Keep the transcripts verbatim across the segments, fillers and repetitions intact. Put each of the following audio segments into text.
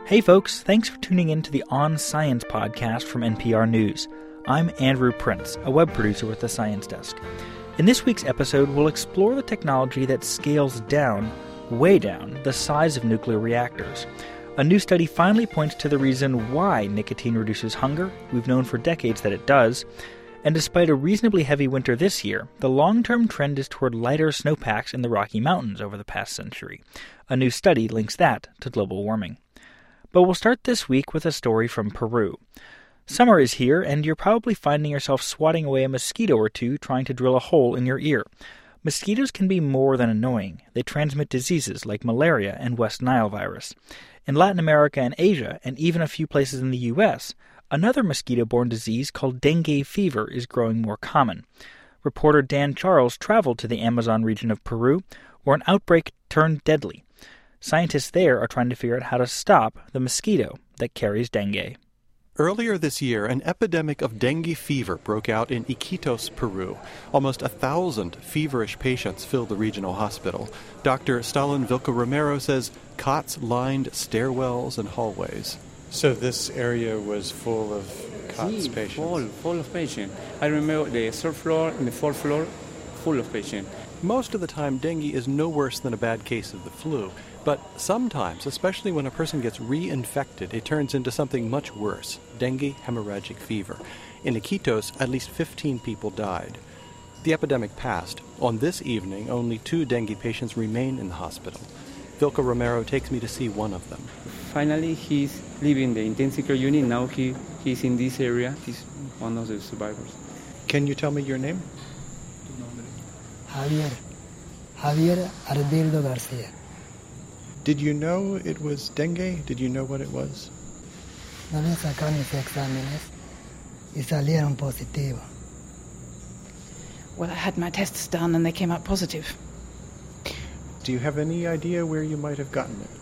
Hey folks, thanks for tuning in to the On Science podcast from N P R News. I'm Andrew Prince, a web producer with the Science Desk. In this week's episode, we'll explore the technology that scales down, way down, the size of nuclear reactors. A new study finally points to the reason why nicotine reduces hunger. We've known for decades that it does. And despite a reasonably heavy winter this year, the long-term trend is toward lighter snowpacks in the Rocky Mountains over the past century. A new study links that to global warming. But we'll start this week with a story from Peru. Summer is here, and you're probably finding yourself swatting away a mosquito or two trying to drill a hole in your ear. Mosquitoes can be more than annoying. They transmit diseases like malaria and West Nile virus. In Latin America and Asia, and even a few places in the U S, another mosquito-borne disease called dengue fever is growing more common. Reporter Dan Charles traveled to the Amazon region of Peru, where an outbreak turned deadly. Scientists there are trying to figure out how to stop the mosquito that carries dengue. Earlier this year, an epidemic of dengue fever broke out in Iquitos, Peru. Almost a thousand feverish patients filled the regional hospital. Doctor Stalin Vilca-Romero says cots lined stairwells and hallways. So this area was full of cots sí, patients? full, full of patients. I remember the third floor and the fourth floor, full of patients. Most of the time, dengue is no worse than a bad case of the flu. But sometimes, especially when a person gets reinfected, it turns into something much worse, dengue hemorrhagic fever. In Iquitos, at least fifteen people died. The epidemic passed. On this evening, only two dengue patients remain in the hospital. Vilca-Romero takes me to see one of them. Finally, he's leaving the intensive care unit. Now he, he's in this area. He's one of the survivors. Can you tell me your name? Javier. Javier Ardeldo Garcia. Did you know it was dengue? Did you know what it was? No me sacaron mis exámenes y salieron positivo. Well, I had my tests done and they came up positive. Do you have any idea where you might have gotten it?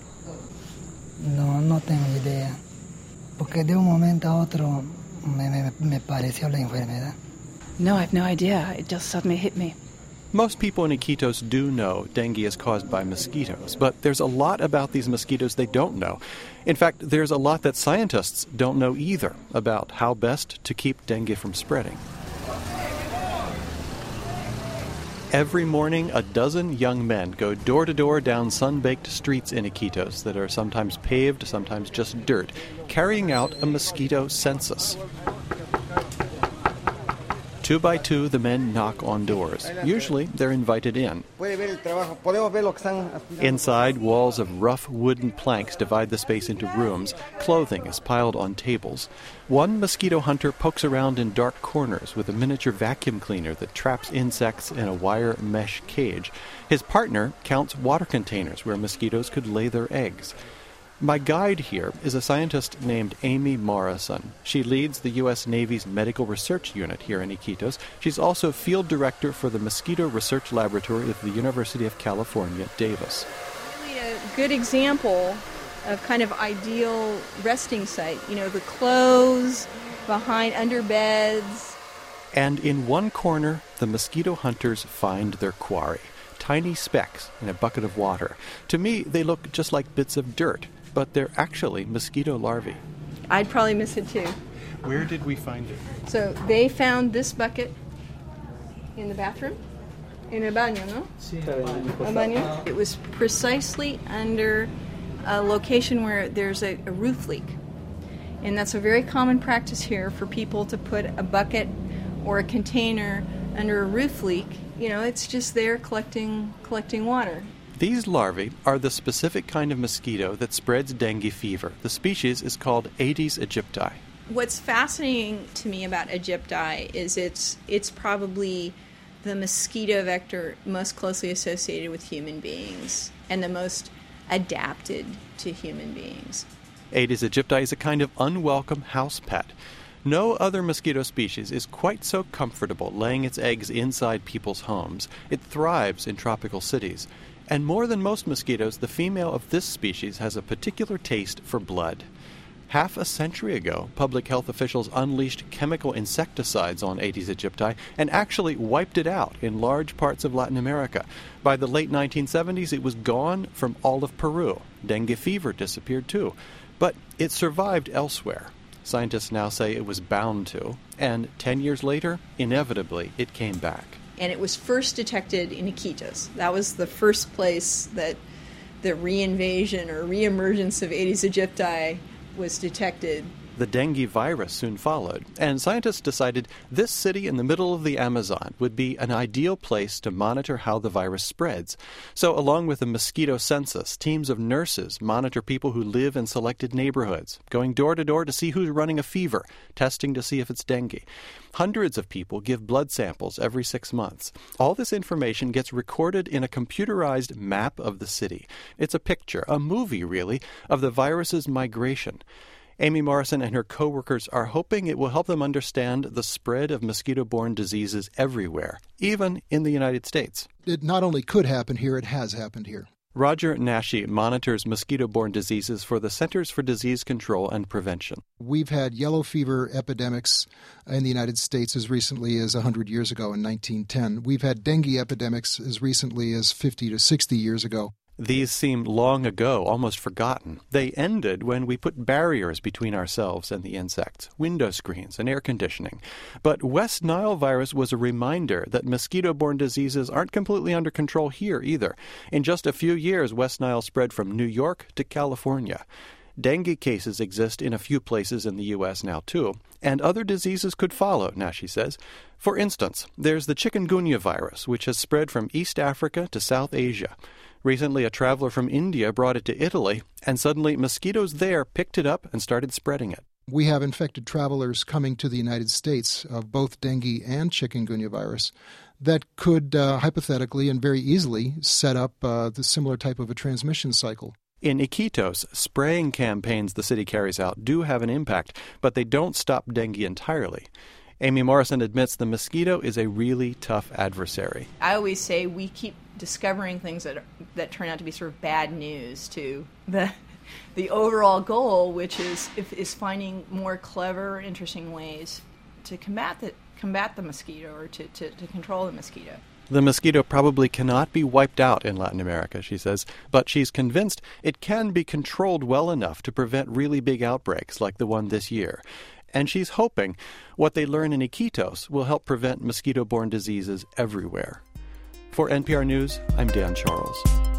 No, no tengo idea. Porque de un momento a otro me, me, me pareció la enfermedad. No, I have no idea. It just suddenly hit me. Most people in Iquitos do know dengue is caused by mosquitoes, but there's a lot about these mosquitoes they don't know. In fact, there's a lot that scientists don't know either about how best to keep dengue from spreading. Every morning, a dozen young men go door to door down sun-baked streets in Iquitos that are sometimes paved, sometimes just dirt, carrying out a mosquito census. Two by two, the men knock on doors. Usually, they're invited in. Inside, walls of rough wooden planks divide the space into rooms. Clothing is piled on tables. One mosquito hunter pokes around in dark corners with a miniature vacuum cleaner that traps insects in a wire mesh cage. His partner counts water containers where mosquitoes could lay their eggs. My guide here is a scientist named Amy Morrison. She leads the U S Navy's Medical Research Unit here in Iquitos. She's also field director for the Mosquito Research Laboratory of the University of California, Davis. Really a good example of kind of ideal resting site. You know, the clothes behind under beds. And in one corner, the mosquito hunters find their quarry. Tiny specks in a bucket of water. To me, they look just like bits of dirt, but they're actually mosquito larvae. I'd probably miss it too. Where did we find it? So they found this bucket in the bathroom, in el baño, no? El baño. It was precisely under a location where there's a, a roof leak. And that's a very common practice here for people to put a bucket or a container under a roof leak. You know, it's just there collecting collecting water. These larvae are the specific kind of mosquito that spreads dengue fever. The species is called Aedes aegypti. What's fascinating to me about aegypti is it's it's probably the mosquito vector most closely associated with human beings and the most adapted to human beings. Aedes aegypti is a kind of unwelcome house pet. No other mosquito species is quite so comfortable laying its eggs inside people's homes. It thrives in tropical cities. And more than most mosquitoes, the female of this species has a particular taste for blood. Half a century ago, public health officials unleashed chemical insecticides on Aedes aegypti and actually wiped it out in large parts of Latin America. By the late nineteen seventies, it was gone from all of Peru. Dengue fever disappeared too. But it survived elsewhere. Scientists now say it was bound to, and ten years later, inevitably, it came back. And it was first detected in Iquitos. That was the first place that the reinvasion or reemergence of Aedes aegypti was detected. The dengue virus soon followed, and scientists decided this city in the middle of the Amazon would be an ideal place to monitor how the virus spreads. So along with the mosquito census, teams of nurses monitor people who live in selected neighborhoods, going door to door to see who's running a fever, testing to see if it's dengue. Hundreds of people give blood samples every six months. All this information gets recorded in a computerized map of the city. It's a picture, a movie really, of the virus's migration. Amy Morrison and her co-workers are hoping it will help them understand the spread of mosquito-borne diseases everywhere, even in the United States. It not only could happen here, it has happened here. Roger Nashi monitors mosquito-borne diseases for the Centers for Disease Control and Prevention. We've had yellow fever epidemics in the United States as recently as one hundred years ago in nineteen ten. We've had dengue epidemics as recently as fifty to sixty years ago. These seem long ago, almost forgotten. They ended when we put barriers between ourselves and the insects, window screens and air conditioning. But West Nile virus was a reminder that mosquito-borne diseases aren't completely under control here either. In just a few years, West Nile spread from New York to California. Dengue cases exist in a few places in the U S now, too, and other diseases could follow, Nashi says. For instance, there's the chikungunya virus, which has spread from East Africa to South Asia. Recently, a traveler from India brought it to Italy, and suddenly mosquitoes there picked it up and started spreading it. We have infected travelers coming to the United States of both dengue and chikungunya virus that could uh, hypothetically and very easily set up uh, the similar type of a transmission cycle. In Iquitos, spraying campaigns the city carries out do have an impact, but they don't stop dengue entirely. Amy Morrison admits the mosquito is a really tough adversary. I always say we keep discovering things that are, that turn out to be sort of bad news to the the overall goal, which is is finding more clever, interesting ways to combat the combat the mosquito or to, to, to control the mosquito. The mosquito probably cannot be wiped out in Latin America, she says, but she's convinced it can be controlled well enough to prevent really big outbreaks like the one this year. And she's hoping what they learn in Iquitos will help prevent mosquito-borne diseases everywhere. For N P R News, I'm Dan Charles.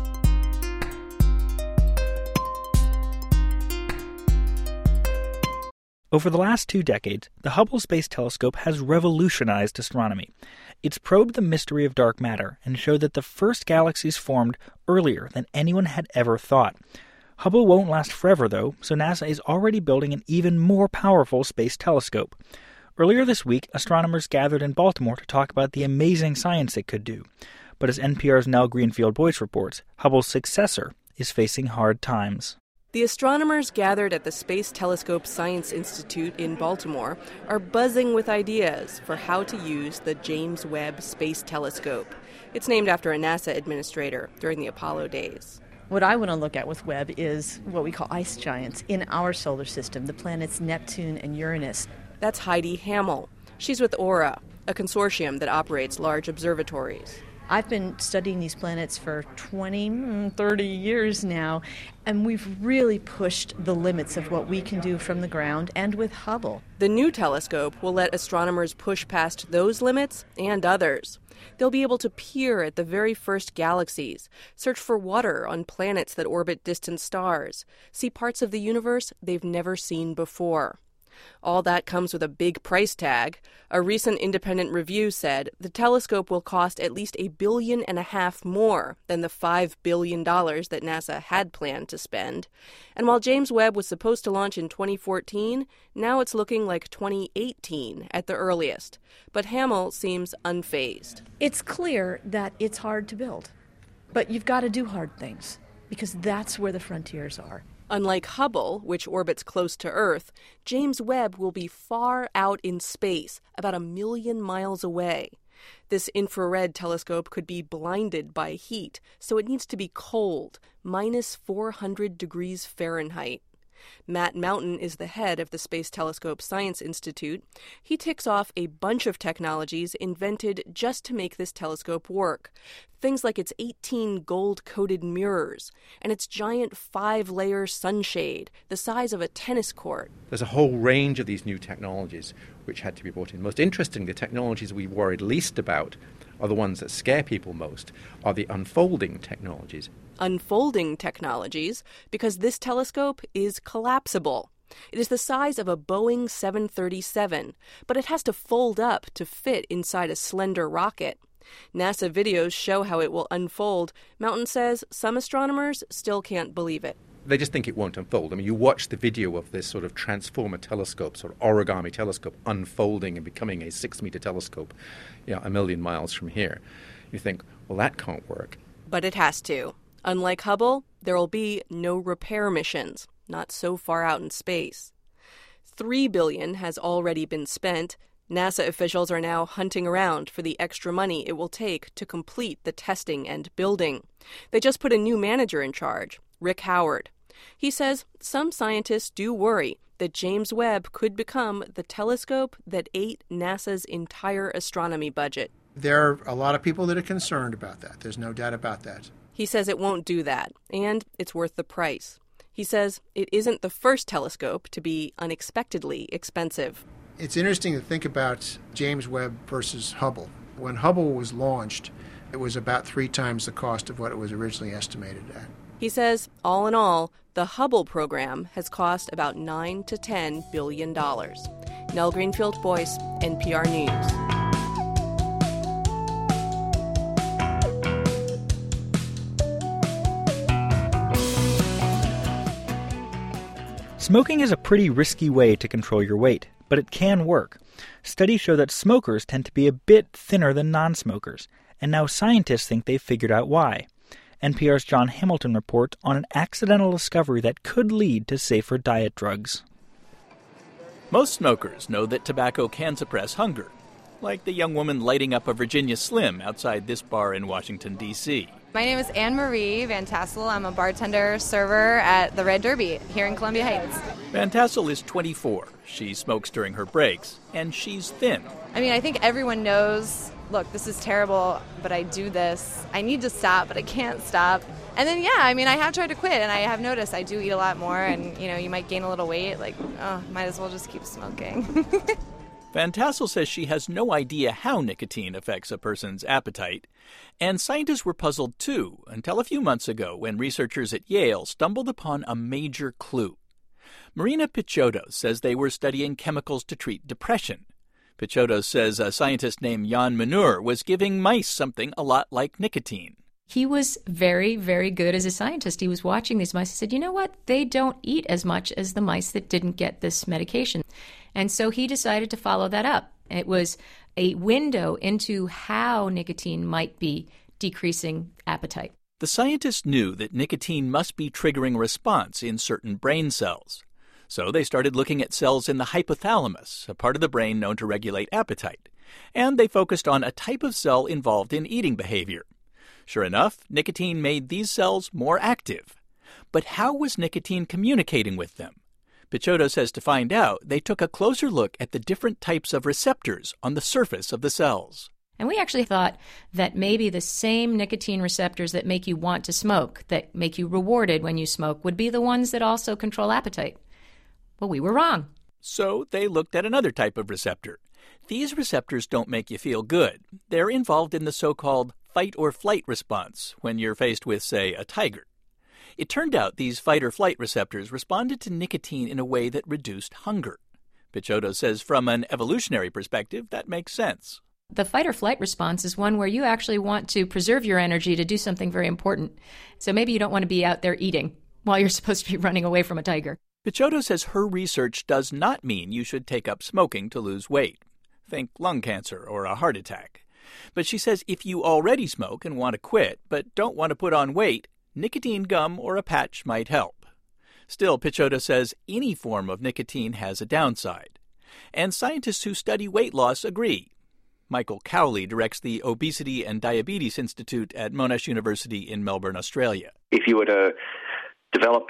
Over the last two decades, the Hubble Space Telescope has revolutionized astronomy. It's probed the mystery of dark matter and showed that the first galaxies formed earlier than anyone had ever thought. Hubble won't last forever, though, so NASA is already building an even more powerful space telescope. Earlier this week, astronomers gathered in Baltimore to talk about the amazing science it could do. But as N P R's Nell Greenfield-Boyce reports, Hubble's successor is facing hard times. The astronomers gathered at the Space Telescope Science Institute in Baltimore are buzzing with ideas for how to use the James Webb Space Telescope. It's named after a NASA administrator during the Apollo days. What I want to look at with Webb is what we call ice giants in our solar system, the planets Neptune and Uranus. That's Heidi Hamill. She's with AURA, a consortium that operates large observatories. I've been studying these planets for twenty, thirty years now, and we've really pushed the limits of what we can do from the ground and with Hubble. The new telescope will let astronomers push past those limits and others. They'll be able to peer at the very first galaxies, search for water on planets that orbit distant stars, see parts of the universe they've never seen before. All that comes with a big price tag. A recent independent review said the telescope will cost at least a billion and a half more than the five billion dollars that NASA had planned to spend. And while James Webb was supposed to launch in twenty fourteen, now it's looking like twenty eighteen at the earliest. But Hamill seems unfazed. It's clear that it's hard to build, but you've got to do hard things because that's where the frontiers are. Unlike Hubble, which orbits close to Earth, James Webb will be far out in space, about a million miles away. This infrared telescope could be blinded by heat, so it needs to be cold, minus four hundred degrees Fahrenheit. Matt Mountain is the head of the Space Telescope Science Institute. He ticks off a bunch of technologies invented just to make this telescope work. Things like its eighteen gold-coated mirrors and its giant five-layer sunshade, the size of a tennis court. There's a whole range of these new technologies which had to be brought in. Most interesting, the technologies we worried least about are the ones that scare people most, are the unfolding technologies. Unfolding technologies because this telescope is collapsible. It is the size of a Boeing seven thirty-seven, but it has to fold up to fit inside a slender rocket. NASA videos show how it will unfold. Mountain says some astronomers still can't believe it. They just think it won't unfold. I mean, you watch the video of this sort of transformer telescope, sort of origami telescope, unfolding and becoming a six-meter telescope, you know, a million miles from here. You think, well, that can't work. But it has to. Unlike Hubble, there will be no repair missions, not so far out in space. Three billion dollars has already been spent. NASA officials are now hunting around for the extra money it will take to complete the testing and building. They just put a new manager in charge, Rick Howard. He says some scientists do worry that James Webb could become the telescope that ate NASA's entire astronomy budget. There are a lot of people that are concerned about that. There's no doubt about that. He says it won't do that, and it's worth the price. He says it isn't the first telescope to be unexpectedly expensive. It's interesting to think about James Webb versus Hubble. When Hubble was launched, it was about three times the cost of what it was originally estimated at. He says, all in all, the Hubble program has cost about nine to ten billion dollars. Nell Greenfield Boyce, N P R News. Smoking is a pretty risky way to control your weight, but it can work. Studies show that smokers tend to be a bit thinner than non-smokers, and now scientists think they've figured out why. N P R's John Hamilton reports on an accidental discovery that could lead to safer diet drugs. Most smokers know that tobacco can suppress hunger, like the young woman lighting up a Virginia Slim outside this bar in Washington, D C My name is Anne-Marie Van Tassel. I'm a bartender server at the Red Derby here in Columbia Heights. Van Tassel is twenty-four. She smokes during her breaks, and she's thin. I mean, I think everyone knows, look, this is terrible, but I do this. I need to stop, but I can't stop. And then, yeah, I mean, I have tried to quit, and I have noticed I do eat a lot more, and, you know, you might gain a little weight. Like, oh, might as well just keep smoking. Van Tassel says she has no idea how nicotine affects a person's appetite. And scientists were puzzled, too, until a few months ago when researchers at Yale stumbled upon a major clue. Marina Pichotto says they were studying chemicals to treat depression. Pichotto says a scientist named Jan Menur was giving mice something a lot like nicotine. He was very, very good as a scientist. He was watching these mice and said, you know what? They don't eat as much as the mice that didn't get this medication. And so he decided to follow that up. It was a window into how nicotine might be decreasing appetite. The scientists knew that nicotine must be triggering a response in certain brain cells. So they started looking at cells in the hypothalamus, a part of the brain known to regulate appetite. And they focused on a type of cell involved in eating behavior. Sure enough, nicotine made these cells more active. But how was nicotine communicating with them? Pichotto says to find out, they took a closer look at the different types of receptors on the surface of the cells. And we actually thought that maybe the same nicotine receptors that make you want to smoke, that make you rewarded when you smoke, would be the ones that also control appetite. Well, we were wrong. So they looked at another type of receptor. These receptors don't make you feel good. They're involved in the so-called fight-or-flight response when you're faced with, say, a tiger. It turned out these fight-or-flight receptors responded to nicotine in a way that reduced hunger. Pichotto says from an evolutionary perspective, that makes sense. The fight-or-flight response is one where you actually want to preserve your energy to do something very important. So maybe you don't want to be out there eating while you're supposed to be running away from a tiger. Pichotto says her research does not mean you should take up smoking to lose weight. Think lung cancer or a heart attack. But she says if you already smoke and want to quit but don't want to put on weight, nicotine gum or a patch might help. Still, Pichotto says any form of nicotine has a downside. And scientists who study weight loss agree. Michael Cowley directs the Obesity and Diabetes Institute at Monash University in Melbourne, Australia. If you were to develop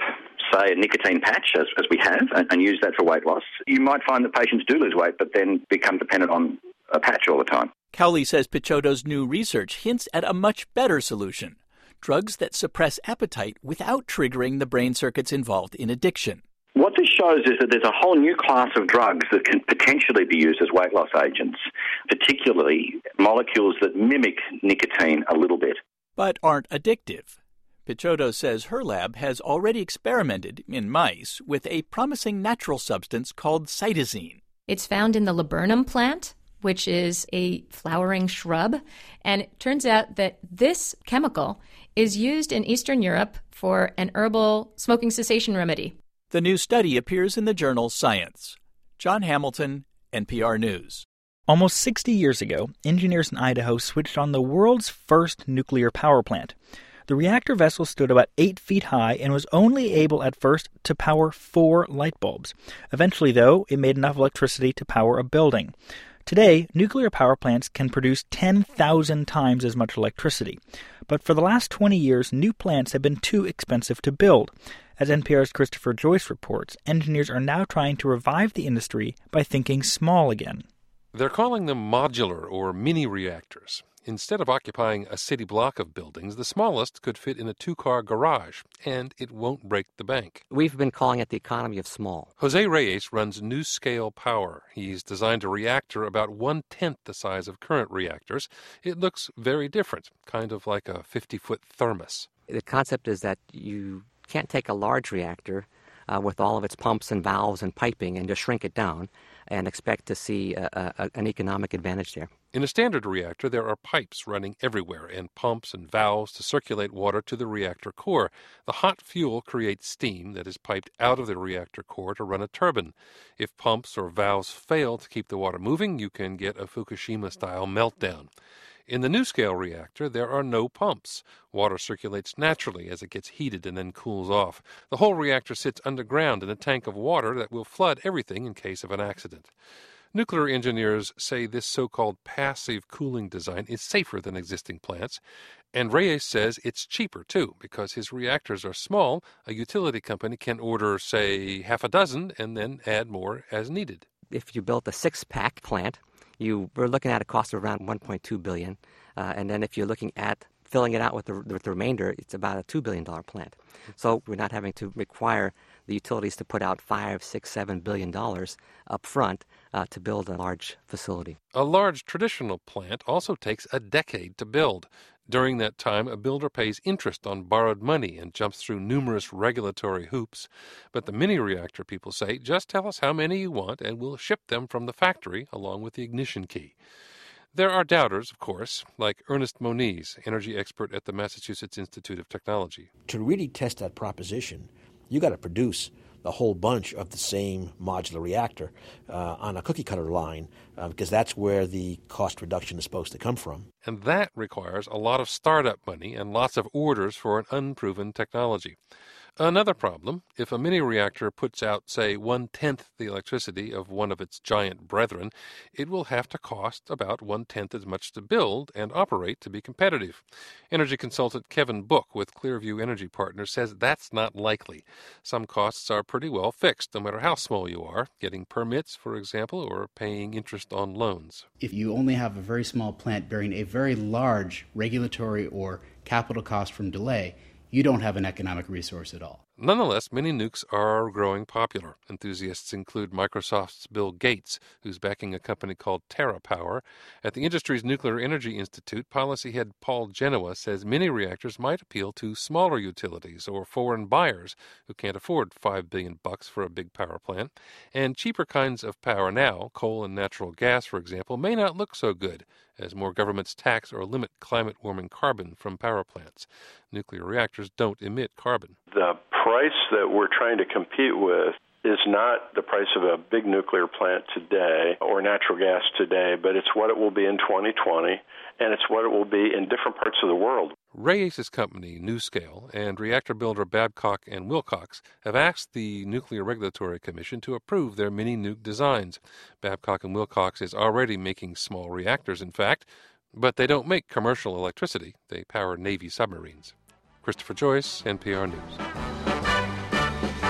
say, a nicotine patch, as, as we have, and, and use that for weight loss, you might find that patients do lose weight, but then become dependent on a patch all the time. Cowley says Pichotto's new research hints at a much better solution: drugs that suppress appetite without triggering the brain circuits involved in addiction. What this shows is that there's a whole new class of drugs that can potentially be used as weight loss agents, particularly molecules that mimic nicotine a little bit. But aren't addictive. Pichotto says her lab has already experimented, in mice, with a promising natural substance called cytosine. It's found in the laburnum plant, which is a flowering shrub, and it turns out that this chemical is used in Eastern Europe for an herbal smoking cessation remedy. The new study appears in the journal Science. John Hamilton, N P R News. Almost sixty years ago, engineers in Idaho switched on the world's first nuclear power plant. The reactor vessel stood about eight feet high and was only able at first to power four light bulbs. Eventually, though, it made enough electricity to power a building. Today, nuclear power plants can produce ten thousand times as much electricity. But for the last twenty years, new plants have been too expensive to build. As N P R's Christopher Joyce reports, engineers are now trying to revive the industry by thinking small again. They're calling them modular or mini reactors. Instead of occupying a city block of buildings, the smallest could fit in a two-car garage, and it won't break the bank. We've been calling it the economy of small. Jose Reyes runs NuScale Power. He's designed a reactor about one-tenth the size of current reactors. It looks very different, kind of like a fifty-foot thermos. The concept is that you can't take a large reactor uh, with all of its pumps and valves and piping and just shrink it down and expect to see a, a, an economic advantage there. In a standard reactor, there are pipes running everywhere and pumps and valves to circulate water to the reactor core. The hot fuel creates steam that is piped out of the reactor core to run a turbine. If pumps or valves fail to keep the water moving, you can get a Fukushima-style meltdown. In the NuScale reactor, there are no pumps. Water circulates naturally as it gets heated and then cools off. The whole reactor sits underground in a tank of water that will flood everything in case of an accident. Nuclear engineers say this so-called passive cooling design is safer than existing plants, and Reyes says it's cheaper, too, because his reactors are small. A utility company can order, say, half a dozen and then add more as needed. If you built a six-pack plant, you were looking at a cost of around one point two billion dollars, uh, and then if you're looking at filling it out with the, with the remainder, it's about a two billion dollars plant. So we're not having to require the utilities to put out five, six, seven billion dollars up front uh, to build a large facility. A large traditional plant also takes a decade to build. During that time, a builder pays interest on borrowed money and jumps through numerous regulatory hoops. But the mini-reactor people say, just tell us how many you want and we'll ship them from the factory along with the ignition key. There are doubters, of course, like Ernest Moniz, energy expert at the Massachusetts Institute of Technology. To really test that proposition, you got to produce a whole bunch of the same modular reactor uh, on a cookie-cutter line, uh, because that's where the cost reduction is supposed to come from. And that requires a lot of startup money and lots of orders for an unproven technology. Another problem, if a mini-reactor puts out, say, one-tenth the electricity of one of its giant brethren, it will have to cost about one-tenth as much to build and operate to be competitive. Energy consultant Kevin Book with Clearview Energy Partners says that's not likely. Some costs are pretty well fixed, no matter how small you are, getting permits, for example, or paying interest on loans. If you only have a very small plant bearing a very large regulatory or capital cost from delay, you don't have an economic resource at all. Nonetheless, mini-nukes are growing popular. Enthusiasts include Microsoft's Bill Gates, who's backing a company called TerraPower. At the industry's Nuclear Energy Institute, policy head Paul Genoa says mini-reactors might appeal to smaller utilities or foreign buyers who can't afford five billion bucks for a big power plant. And cheaper kinds of power now, coal and natural gas, for example, may not look so good as more governments tax or limit climate-warming carbon from power plants. Nuclear reactors don't emit carbon. The price that we're trying to compete with is not the price of a big nuclear plant today or natural gas today, but it's what it will be in twenty twenty, and it's what it will be in different parts of the world. Reyes' company, NuScale, and reactor builder Babcock and Wilcox have asked the Nuclear Regulatory Commission to approve their mini-nuke designs. Babcock and Wilcox is already making small reactors, in fact, but they don't make commercial electricity. They power Navy submarines. Christopher Joyce, N P R News.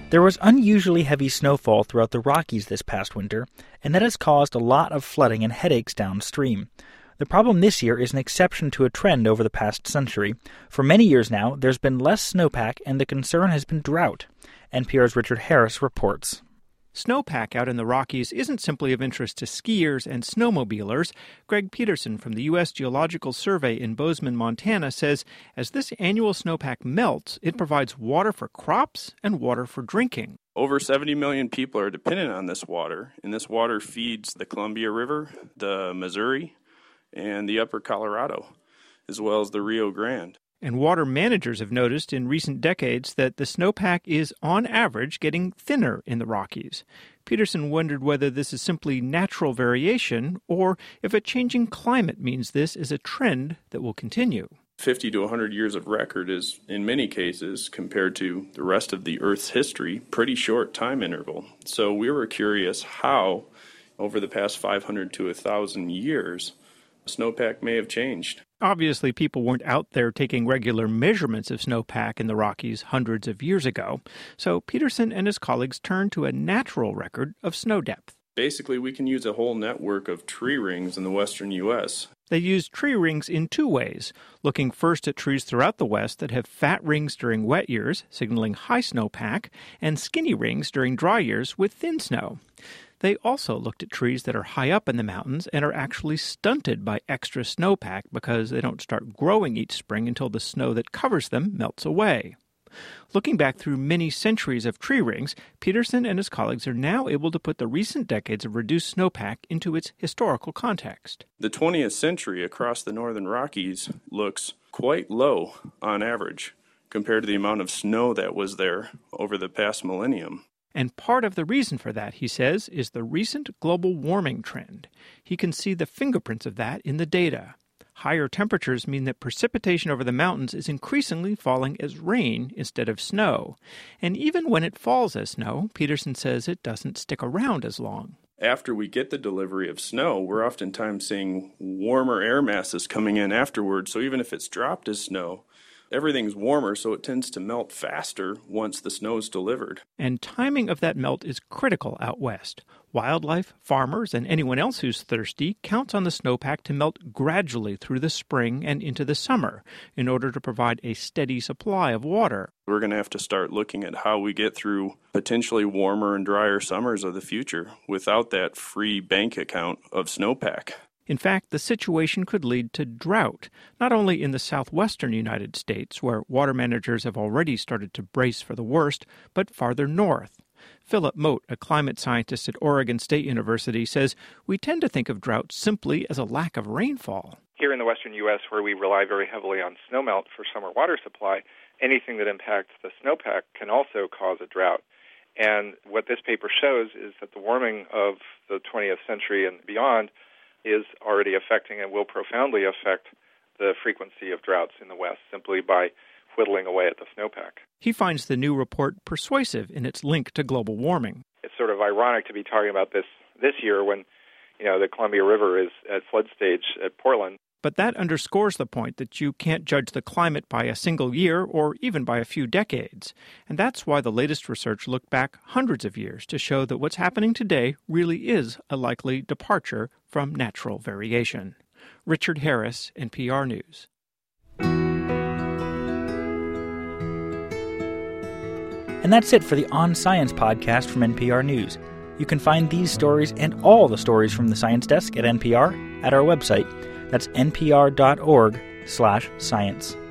There was unusually heavy snowfall throughout the Rockies this past winter, and that has caused a lot of flooding and headaches downstream. The problem this year is an exception to a trend over the past century. For many years now, there's been less snowpack, and the concern has been drought. N P R's Richard Harris reports. Snowpack out in the Rockies isn't simply of interest to skiers and snowmobilers. Greg Peterson from the U S Geological Survey in Bozeman, Montana, says as this annual snowpack melts, it provides water for crops and water for drinking. Over seventy million people are dependent on this water, and this water feeds the Columbia River, the Missouri, and the upper Colorado, as well as the Rio Grande. And water managers have noticed in recent decades that the snowpack is, on average, getting thinner in the Rockies. Peterson wondered whether this is simply natural variation or if a changing climate means this is a trend that will continue. fifty to one hundred years of record is, in many cases, compared to the rest of the Earth's history, pretty short time interval. So we were curious how, over the past five hundred to one thousand years, snowpack may have changed. Obviously, people weren't out there taking regular measurements of snowpack in the Rockies hundreds of years ago, so Peterson and his colleagues turned to a natural record of snow depth. Basically, we can use a whole network of tree rings in the western U S. They used tree rings in two ways, looking first at trees throughout the West that have fat rings during wet years, signaling high snowpack, and skinny rings during dry years with thin snow. They also looked at trees that are high up in the mountains and are actually stunted by extra snowpack because they don't start growing each spring until the snow that covers them melts away. Looking back through many centuries of tree rings, Peterson and his colleagues are now able to put the recent decades of reduced snowpack into its historical context. The twentieth century across the northern Rockies looks quite low on average compared to the amount of snow that was there over the past millennium. And part of the reason for that, he says, is the recent global warming trend. He can see the fingerprints of that in the data. Higher temperatures mean that precipitation over the mountains is increasingly falling as rain instead of snow. And even when it falls as snow, Peterson says it doesn't stick around as long. After we get the delivery of snow, we're oftentimes seeing warmer air masses coming in afterwards. So even if it's dropped as snow, everything's warmer, so it tends to melt faster once the snow's delivered. And timing of that melt is critical out west. Wildlife, farmers, and anyone else who's thirsty counts on the snowpack to melt gradually through the spring and into the summer in order to provide a steady supply of water. We're going to have to start looking at how we get through potentially warmer and drier summers of the future without that free bank account of snowpack. In fact, the situation could lead to drought, not only in the southwestern United States, where water managers have already started to brace for the worst, but farther north. Philip Mote, a climate scientist at Oregon State University, says we tend to think of drought simply as a lack of rainfall. Here in the western U S, where we rely very heavily on snowmelt for summer water supply, anything that impacts the snowpack can also cause a drought. And what this paper shows is that the warming of the twentieth century and beyond is already affecting and will profoundly affect the frequency of droughts in the West simply by whittling away at the snowpack. He finds the new report persuasive in its link to global warming. It's sort of ironic to be talking about this this year when, you know, the Columbia River is at flood stage at Portland. But that underscores the point that you can't judge the climate by a single year or even by a few decades. And that's why the latest research looked back hundreds of years to show that what's happening today really is a likely departure from natural variation. Richard Harris, N P R News. And that's it for the On Science podcast from N P R News. You can find these stories and all the stories from the Science Desk at N P R at our website. That's npr.org slash science.